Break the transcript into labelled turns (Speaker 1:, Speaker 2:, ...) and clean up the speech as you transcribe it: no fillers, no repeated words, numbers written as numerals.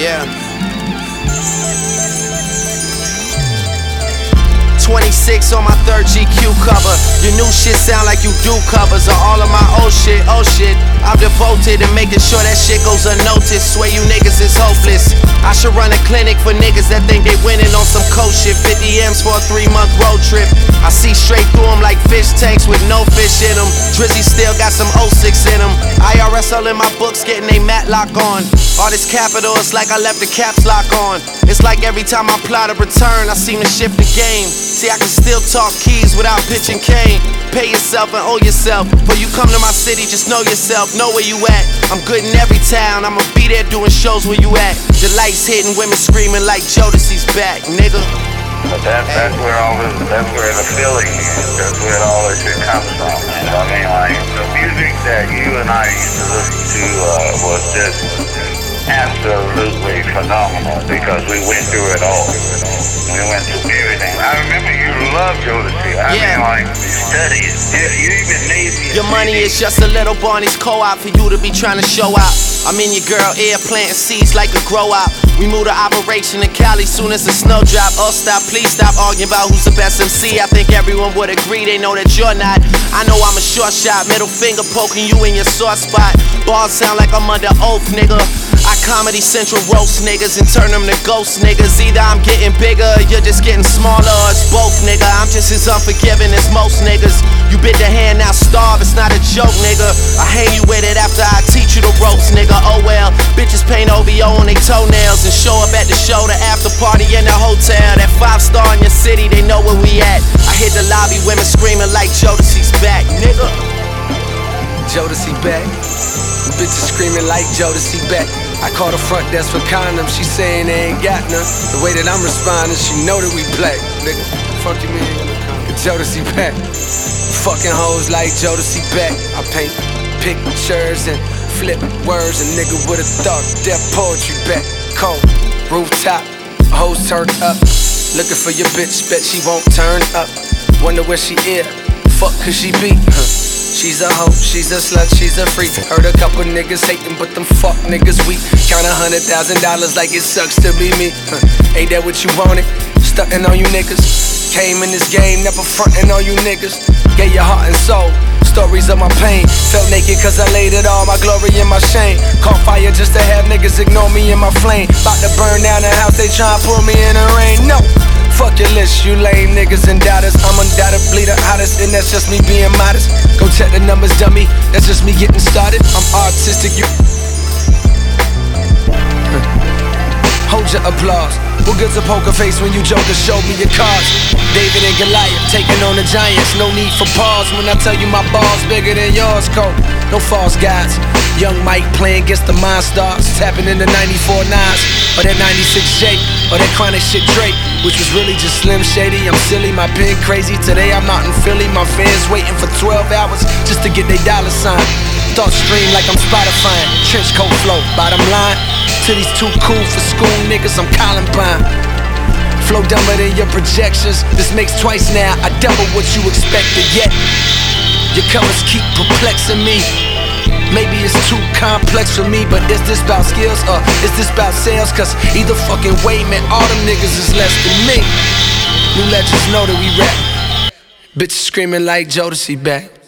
Speaker 1: Yeah. 26 on my third GQ cover. Your new shit sound like you do covers of all of my old shit. Oh shit, I'm devoted to making sure that shit goes unnoticed. Swear you niggas is hopeless. I should run a clinic for niggas that think they winning on some cold shit. 50 M's for a 3-month road trip. I see straight through them like fish tanks with no fish in them. Drizzy still got some 06 in them. IRS all in my books getting they Matlock on. All this capital, it's like I left the caps lock on. It's like every time I plot a return, I seem to shift the game. See, I can still talk keys without pitching cane. Pay yourself and owe yourself. Before you come to my city, just know yourself, know where you at. I'm good in every town, I'ma be there doing shows where you at. The lights hitting, women screaming like Jodeci's back, nigga.
Speaker 2: But that's where the feeling is. That's where all this shit comes from, man. I mean, like, the music that you and I used to listen to was just absolutely phenomenal because we went through it all. We went through everything. I remember you loved Jodeci. I mean, like, studies. You even made me.
Speaker 1: Your money is just a little Barney's co-op for you to be trying to show out. I'm in your girl ear planting seeds like a grow out. We moved to operation in Cali soon as the snow drop. Oh stop, please stop arguing about who's the best MC. I think everyone would agree, they know that you're not. I know I'm a short shot, middle finger poking you in your sore spot. Bars sound like I'm under oath, nigga. I Comedy Central roast niggas and turn them to ghost niggas. Either I'm getting bigger or you're just getting smaller, or it's both, nigga. I'm just as unforgiving as most niggas. You bit the hand, now starve, it's not a joke, nigga. I hang you with it after I teach you the ropes, nigga. Oh well, bitches paint OVO on they toenails and show up at the show, the after party in the hotel. That 5-star in your city, they know where we at. I hit the lobby, women screaming like Jodeci's back, nigga.
Speaker 3: Jodeci back. Bitches screaming like Jodeci back. I call the front desk for condoms, she saying they ain't got none. The way that I'm responding, she know that we black, nigga. Fuck you mean? Jodeci back. Fucking hoes like Jodeci back. I paint pictures and flip words. A nigga with a thought, deaf poetry back. Cold, rooftop, hoes turned up. Looking for your bitch, bet she won't turn up. Wonder where she is, fuck could she be? She's a hoe, she's a slut, she's a freak. Heard a couple niggas hating, but them fuck niggas weak. Count $100,000 like it sucks to be me. Ain't that what you wanted? Stuntin' on you niggas. Came in this game, never frontin' on you niggas. Gave your heart and soul, stories of my pain. Felt naked cause I laid it all, my glory and my shame. Caught fire just to have niggas ignore me in my flame. About to burn down the house, they tryna pull me in the rain. No, fuck your list, you lame niggas and doubters. I'm undoubtedly the hottest, and that's just me being modest. Go check the numbers, dummy, that's just me getting started. I'm artistic, you hold your applause. What good's a poker face when you joker showed me your cards? David and Goliath taking on the giants. No need for pause when I tell you my ball's bigger than yours, Cole. No false gods. Young Mike playing against the Monstars, tapping in the 94 nines, or that 96 J, or that chronic shit Drake, which was really just Slim Shady. I'm silly, my pen crazy. Today I'm out in Philly, my fans waiting for 12 hours just to get their dollar sign. Thoughts stream like I'm Spotifying. Trench coat flow, bottom line. To these too cool for school niggas, I'm Columbine. Flow dumber than your projections. This makes twice now, I double what you expected. Yet your colors keep perplexing me. Maybe it's too complex for me, but is this about skills or is this about sales? Cause either fucking way, man, all them niggas is less than me. New legends know that we rap. Bitches screaming like Jodeci back.